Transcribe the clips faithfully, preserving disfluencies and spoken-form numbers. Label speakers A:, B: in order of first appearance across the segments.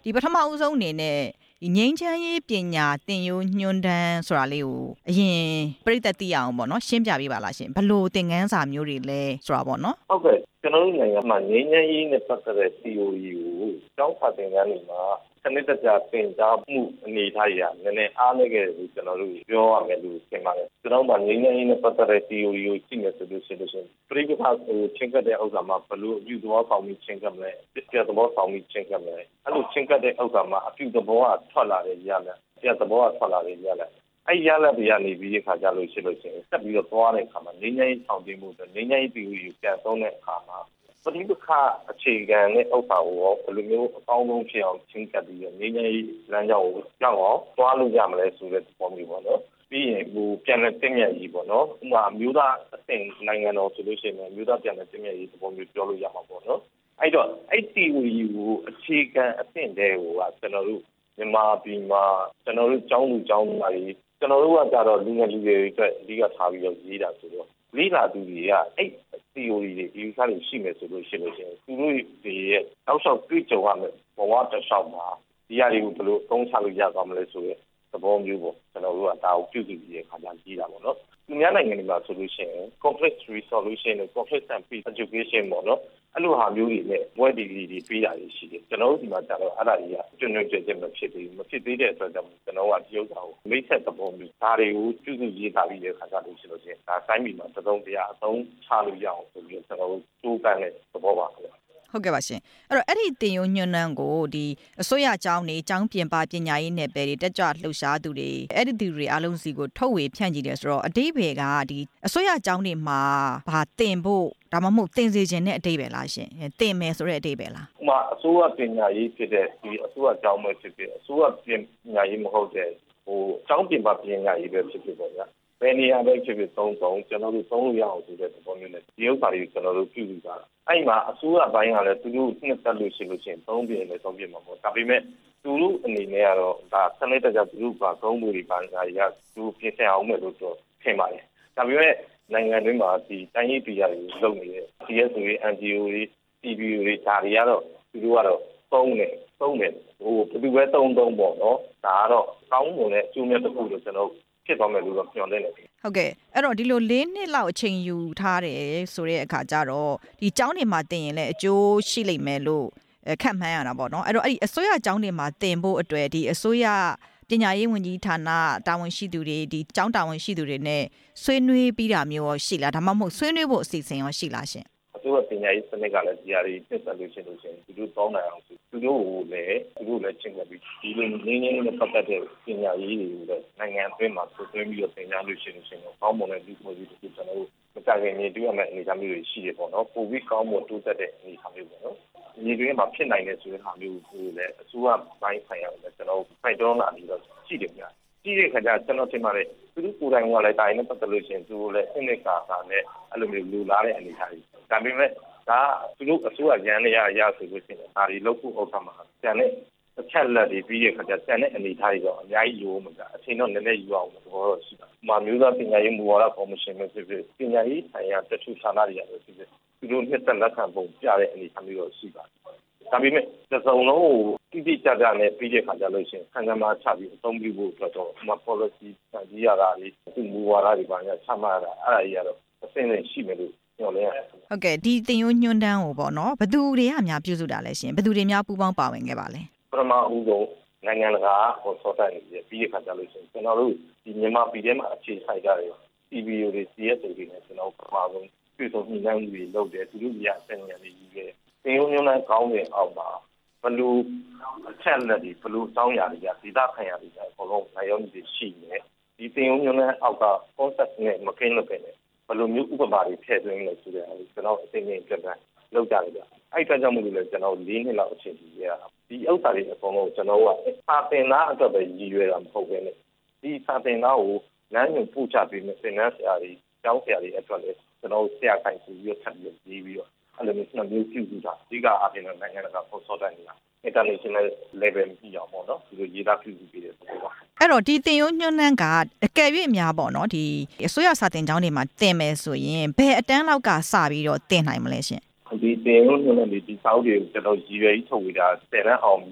A: ဒီပထမဦးဆုံးအနေနဲ့ဒီငြိမ်းချမ်းရေးပညာသင်ယူညွှန်းတမ်းဆိုတာလေးကိုအရင်ပြည့်သက်သိရအောင်ပေါ့နော်ရှင်းပြပေးပါလားရှင်ဘယ်လိုသင်ခန်းစာမျိုးတွေလဲဆိုတာပေါ့နော်
B: ဟုတ်ကဲ့ကျွန်တော်တို့နိုင်ငံမှာငြိမ်းချမ်းရေးနဲ့ပတ်သက်တဲ့ theory ကိုကျောင်းစာသင်ခန်းတွေမှာစနစ်တကျသင်ကြားမှုအနေထားရနည်းနည်းအားနည်းခဲ့တယ်လို့ကျွန်တော်တို့ပြောရမယ်လို့ထင်ပါတယ်ကျွန်တော်တို့ငြိမ်းချမ်းရေးနဲ့ပတ်သက်တဲ့ theory ကိုကြည့်နေဆိုလို့ရှိရင်ပြိပခါကိုချင်းကတဲ့ဥစ္စာမှာဘလို့အပြုသဘောဆောင်ပြီးချင်းကမလဲပြည့်သဘောဆောင်ပြီးချင်းကမလဲအဲ့လိုချင်းကတဲ့ဥစ္စာမှာအပြုသဘောကထွက်လာတယ်ရမယ်ပြည့်သဘောကထွက်လာတယ်ရမယ်အဲ့ရလက်တွေကနေပြီးခါကြလို့ရှိလို့ရှိရင်ဆက်ပြီးတော့သွားတဲ့အခါမှာငြိမ်းချမ်းရေးဆောင်တင်မှုငြိမ်းချမ်းရေး theory ကိုပြန်သုံးတဲ့အခါမှာပဋိပက္ခအခြေခံနဲ့ဥစ္စာကိုရောဘယ်လိုမျိုးအကောင်းဆုံးဖြစ်အောင်ချင်းကပ်ပြီးငြိမ်းချမ်းရေးလမ်းကြောင်းကိုကြောက်အောင်သွားလို့ရမလဲဆိုတဲ့ပုံမျိုးပေါ့နော်ပြီးရင်ဟိုပြန်လည်သိမြတ်ရေးပေါ့နော်ဥပမာမျိုးသားအဆင့်နိုင်ငံတော်ဆိုလို့ရှိရင်မျိုးသားပြန်လည်သိမြတ်ရေးပုံမျိုးပြောလို့ရမှာပေါ့နော်အဲ့တော့အဲ့ theory ကိုအခြေခံအဆင့်တွေကိုကကျွန်တော်တို့မြန်မာပြည်မှာကျွန်တော်တို့ကျောင်းသူကျောင်းသားတွေကျွန်တော်တို့ကကြတော့လူငယ်လူတွေအတွက်အဓိကထားပြီးတော့ရေးတာဆိုတော့လေးလာသူတွေကအဲ့ theory တွေဒီစားတွေရှိမယ်ဆိုလို့ရှိလို့ရှိရင်သူတို့တွေရဲ့တောက်လျှောက်တွေ့ကြုံရမယ်ဘဝတစ်လျှောက်မှာဒီအရာတွေကိုဘယ်လိုအသုံးချလို့ရသွားမလဲဆိုရဲသဘောမျိုးပေါ့ကျွန်တော်တို့ကဒါကိုပြုစုပြီးရခါကြရေးတာပေါ့နော်သူများနိုင်ငံတွေမှာဆိုလို့ရှိရင် conflict resolution နဲ့ conflict and peace education ပေါ့နော်အဲ့လိုဟာမျိုးတွေနဲ့ဘွဲဒီဂရီတွေပေးတာရှိတယ်ကျွန်တော်တို့ဒီမှာကျတော့အဲ့ဒါတွေကကျွန်းကျွန်းကျဲကျဲမဖြစ်သေးဘူးမဖြစ်သေးတဲ့အတွက်ကြောင့်ကျွန်တော်ကဒီဥစ္စာကိုမိတ်ဆက်သဘောမျိုးဒါတွေကိုပြုစုရေးထားပြီးတဲ့ခါကြလို့ရှိလို့ရှိရင်ဒါတိုင်းပြည်မှာသသုံးတရားအသုံးချလို့ရအောင်ဆိုပြီးကျွန်တော်တို့စူးပန်းတဲ့သဘောပါခင်ဗျ
A: ဟုတ်ကဲ့ပါရှင်အဲ့တော့အဲ့ဒီတင်ယုံညွှန်းနှန်းကိုဒီအစိုးရအကြောင်းနေအကြောင်းပြင်ပပညာရေးနယ်ပယ်တွေတက်ကြွလှုပ်ရှားသူတွေအဲ့ဒီသူတွေအားလုံးစီကိုထုတ်ဝေဖြန့်ကြည့်တယ်ဆိုတော့အတိပ္ပယ်ကဒီအစိုးရအကြောင်းတွေမှာဘာတင်ဖို့ဒါမှမဟုတ်တင်စေခြင်းနဲ့အတိပ္ပယ်လားရှင်တင်မယ်ဆိုတဲ့အတိပ္ပယ်လား
B: ဥပမာအစိုးရပညာရေးဖြစ်တဲ့ဒီအစိုးရအကြောင်းပဲဖြစ်ဖြစ်အစိုးရပညာရေးမဟုတ်တဲ့ဟိုအကြောင်းပြင်ပပညာရေးပဲဖြစ်ဖြစ်ပေါ့ဗျာဘယ်နေရာပဲဖြစ်ဖြစ်သုံးသုံးကျွန်တော်တို့သုံးလို့ရအောင်ဆိုတဲ့သဘောမျိုးနဲ့ဒီဥစ္စာတွေကိုကျွန်တော်တို့ပြုစုတာအဲ့မှာအစိုးရဘိုင်းကလည်းသူတို့နှစ်သက်လို့ရှိလို့ရှိရင်သုံးပြည့်လည်းသုံးပြည့်မှာပေါ့ဒါပေမဲ့သူတို့အနေနဲ့ကတော့ဒါစနစ်တကျသူတို့ကသုံးမှုတွေပါနေတာတွေကသူပြင်ဆင်အောင်မယ်လို့ပြောထင်ပါတယ်ဒါပေမဲ့နိုင်ငံတွင်းမှာဒီတိုင်းရေးပြည်တွေလုပ်နေတဲ့ C S O တွေ N G O တွေ T V O တွေဒါတွေကတော့သူတို့ကတော့သုံးတယ်သုံးတယ်ဟိုဘယ်သူပဲသုံးသုံးပေါ့နော်ဒါကတော့ကောင်းမွန်တဲ့အကျိုးမြတ်တစ်ခုလို့ကျွန်တော်ဖြစ်သွားမယ်လို့တော့ပြောနေတယ်
A: ဟုတ်ကဲ့အဲ့တော့ဒီလိုလေးနှစ်လောက်အချိန်ယူထားတယ်ဆိုတဲ့အခါကျတော့ဒီကျောင်းတွေမှာတင်ရင်လည်းအကျိုးရှိလိမ့်မယ်လို့ခန့်မှန်းရတာပေါ့နော်အဲ့တော့အဲ့ဒီအစိုးရကျောင်းတွေမှာတင်ဖို့အတွက်ဒီအစိုးရပညာရေးဝန်ကြီးဌာနတာဝန်ရှိသူတွေဒီကျောင်းတာဝန်ရှိသူတွေနဲ့ဆွေးနွေးပြီးတာမျိုးရောရှိလားဒါမှမဟုတ်ဆွေးနွေးဖို့အစီအစဉ်ရောရှိလားရှင်
B: အစိုးရပညာရေးစနစ်ကလည်းဒီအရာတွေပြတ်သက်လို့ရှိလို့ရှိရင်သူတို့တောင်းနိုင်အောင်သူတို့ကိုလည်းသူတို့လည်းချင်းကပြီးဒီလိုငင်းငင်းနဲ့ပတ်သက်တဲ့ပညာရေးတွေကိုလည်းနိုင်ငံအတွင်းမှာဆွေးနွေးပြီးတော့သင်ကြားလို့ရှိလို့ရှိရင်ကောင်းမွန်တဲ့ဒီမျိုးတွေကျွန်တော်တို့မကြခင်နေတွေ့ရမယ့်အနေအထားမျိုးတွေရှိတယ်ပေါ့နော်ပိုပြီးကောင်းမွန်တိုးတက်တဲ့အနေအထားမျိုးပေါ့နော်ဒီတွင်းမှာဖြစ်နိုင်တဲ့ဆိုတဲ့ဟာမျိုးကိုလည်းအစိုးရဘိုင်းဆိုင်ရာလည်းကျွန်တော်ဖိုက်တော်လာပြီးတော့ရှိတယ်များကြည့်တဲ့ခါကျကျွန်တော်ထင်ပါတယ်သူတို့ကိုယ်တိုင်ကလည်းတိုင်းနဲ့ပတ်သက်လို့ရှိရင်သူတို့လည်းအနှစ်ကာတာနဲ့အဲ့လိုမျိုးလူလာတဲ့အနေအထားတွေဒါပေမဲ့ဒါသူတို့အစိုးရရန်နေရရဆိုလို့ရှိရင်ဒါတွေလောက်ဖို့ဥစ္စာမှာကျန်တဲ့အချက်လက်တွေပြီးတဲ့ခါကျကျန်တဲ့အနေအထားတွေတော့အများကြီးရိုးမှာအချိန်တော့နည်းနည်းယူအောင်သဘောတော့ရှိတာ။မာမျိုးသားပညာရေးမူဝါဒကော်မရှင်ပဲဖြစ်ဖြစ်ပညာရေးဆိုင်ရာတချို့ဌာနတွေရတယ်ဖြစ်ဖြစ်သူတို့နှစ်သက်လက်ခံပုံပြတဲ့အနေအထားမျိုးတော့ရှိပါတယ်။ဒါပေမဲ့သစုံလုံးကိုတိတိကျကျနဲ့ပြီးတဲ့ခါကျလို့ရှိရင်ခံကမှာချပြီးအသုံးပြုဖို့အတွက်တော့မ policy စံကြီးရတာတွေသူမူဝါဒတွေပါညာချမှတ်ရတာအဲ့ဒါကြီးကတော့အဆင့်နဲ့ရှိမယ်လို့
A: ဟုတ်ကဲ့ဒီတင်ယုံညွှန်းတန်းကိုပေါ့နော်ဘယ်သူတွေကအများပြုစုတာလဲရှင်ဘယ်သူတွေများပူးပေါင်းပါဝင်ခဲ့ပါလဲ
B: ပထမဦးဆုံးနိုင်ငံတကာဟောဆော့တိုင်းပြီးပြီးခါကြလို့ရှိရင်ကျွန်တော်တို့ဒီမြန်မာပြည်ထဲမှာအခြေစိုက်ကြတယ် T V O တွေ C S O တွေနဲ့ကျွန်တော်ပထမဆုံးပြည်စုံညီနိုင်မှုတွေလုပ်တယ်သူတို့ကြီးအဆင့်ညာတွေယူခဲ့တင်ယုံညွှန်းတန်းကောင်းတဲ့အောက်မှာဘလို့အချက်လက်တွေဘလို့စောင်းရာတွေကဒေသခံရာတွေအကုန်လုံးနိုင်ရောင်းတွေရှိနေဒီတင်ယုံညွှန်းတန်းအောက်က concept နဲ့မကင်းလို့ပဲဘယ်လိုမျိုးဥပမာတွေထည့်သွင်းလဲဆိုတဲ့အဲကျွန်တော်အသိဉာဏ်ပြတ်တာလောက်ကြတယ်ဗျအဲ့အတွက်ကြောင့်မို့လို့လည်းကျွန်တော်၄နှစ်လောက်အချိန်ကြီးရတာဒီဥစ္စာတွေအကုန်လုံးကျွန်တော်ကစာသင်သားအတွက်ပဲရည်ရွယ်တာမဟုတ်ဘဲနဲ့ဒီစာသင်သားကိုလမ်းညွှန်ပို့ချပေးမယ်သင်တန်းဆရာတွေကျောင်းဆရာတွေအတွက်လည်းကျွန်တော်ဆရာခိုင်ပြီးရထပ်ပြီးပြီးပြီးတော့အဲ့လိုမျိုးနှစ်မျိုးပြုစုတာအဓိကအပြင်နိုင်ငံတကာ consultant တွေက international level ပြီးအောင်ပေါ့နော်ဒီလိုရေးသားပြုစုပေးတယ်ဆိုတော့
A: အဲ့တော့ဒီတင်ယုံညွှန်းနှန်းကအကယ်၍အများပေါ့နော်ဒီအစိုးရစာတင်ကျောင်းတွေမှာတင်မယ်ဆိုရင်ဘယ်အတန်းလောက်ကစပြီးတော့တင်နိုင်မလဲရှင်
B: ဒီတင်ယုံညွှန်းနှန်းဒီစာအုပ်တွေကိုကျွန်တော်ရည်ရွယ်ကြီးထုတ်ဝေတာဆယ်တန်းအောင်ပြီးသား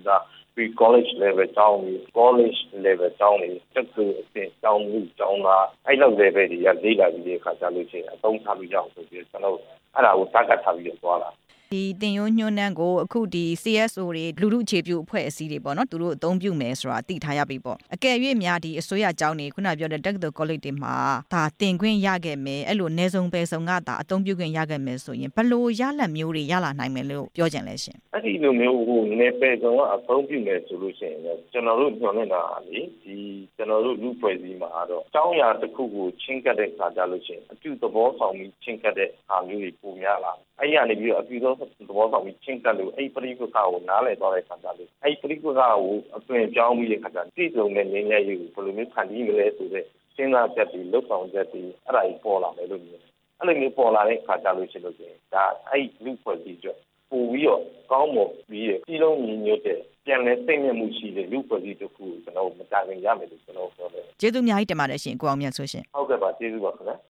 B: pre college level ကျောင်းကြီး college level ကျောင်းကြီးတက်သူအဆင့်ကျောင်းမှုကျောင်းသားအဲ့လောက် level တွေကလေ့လာပြီးတဲ့အခါကျလို့ရှိရင်အသုံးချလို့ရအောင်ဆိုပြီးကျွန်တော်အဲ့ဒါကိုစကားထားပြီးသွားတာ
A: ဒီတင်ရိုးညွှန်းနှန်းကိုအခုဒီ C S O တွေလူလူအခြေပြုအဖွဲ့အစည်းတွေပေါ့နော်သူတို့အသုံးပြုမယ်ဆိုတာသိထားရပြီပေါ့အကယ်၍များဒီအစိုးရကျောင်းတွေခုနပြောတဲ့ Technical College တွေမှာဒါတင်ခွင့်ရခဲ့မယ်အဲ့လိုနေစုံပဲစုံကဒါအသုံးပြုခွင့်ရခဲ့မယ်ဆိုရင်ဘလို့ရလတ်မျိုးတွေရလာနိုင်မယ်လို့ပြောကြင်လဲရှင်
B: အဲ့ဒီလိုမျိုးဟိုနေပဲစုံကအသုံးပြုမယ်ဆိုလို့ရှိရင်ကျွန်တော်တို့ညွှန်နေတာလေဒီကျွန်တော်တို့လူဖွဲ့စည်းမှာတော့ကျောင်းရာတစ်ခုကိုချင်းကပ်တဲ့ခါကြလို့ရှိရင်အပြုသဘောဆောင်ပြီးချင်းကပ်တဲ့အားမျိုးတွေပုံများလာအဲ့ရနေပြီးတော့အပြုသောသဘောဆောင်ပြီးချင်းကပ်လို့အဲ့ပရိပက္ခကိုနားလည်သွားတဲ့ခါကြလို့အဲ့ပရိပက္ခကိုအသွင်ပြောင်းပြီးတဲ့ခါကျတိကျုံနဲ့ငြိမ်းချမ်းရေးကိုဘယ်လိုမျိုးဖန်တီးမလဲဆိုတဲ့စဉ်းစားချက်တွေလှုပ်ဆောင်ချက်တွေအဲ့ဒါကြီးပေါ်လာမယ်လို့မြင်အဲ့လိုမျိုးပေါ်လာတဲ့ခါကြလို့ရှိလို့ရှင်ဒါအဲ့လူဖွဲ့စည်းချက်ပို့ပြီးတော့ကောင်းမွန်ပြီးတဲ့ပြည်လုံးညီညွတ်တဲ့ပြန်လဲစိတ်မြတ်မှုရှိတဲ့လူဖွဲ့စည်းတစ်ခုကိုကျွန်တော်မတားခင်ရမယ်လို့ကျွန်တော်ပြောတယ်
A: ကျေးဇူးအများကြီးတင်ပါတယ်ရှင်ကိုအောင်မြတ်ဆိုရှင်
B: ဟုတ်ကဲ့ပါကျေးဇူးပါခင်ဗျာ